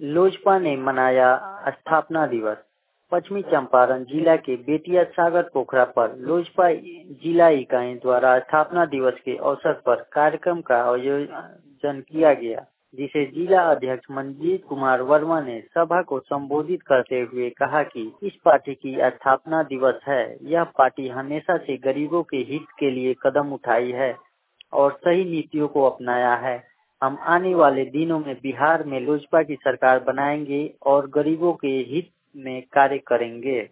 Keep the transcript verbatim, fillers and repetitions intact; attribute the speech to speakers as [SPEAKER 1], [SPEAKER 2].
[SPEAKER 1] लोजपा ने मनाया स्थापना दिवस। पश्चिमी चंपारण जिला के बेतिया सागर पोखरा पर लोजपा जिला इकाई द्वारा स्थापना दिवस के अवसर पर कार्यक्रम का आयोजन किया गया, जिसे जिला अध्यक्ष मंजीत कुमार वर्मा ने सभा को संबोधित करते हुए कहा कि इस पार्टी की स्थापना दिवस है। यह पार्टी हमेशा से गरीबों के हित के लिए कदम उठाई है और सही नीतियों को अपनाया है। हम आने वाले दिनों में बिहार में लोजपा की सरकार बनाएंगे और गरीबों के हित में कार्य करेंगे।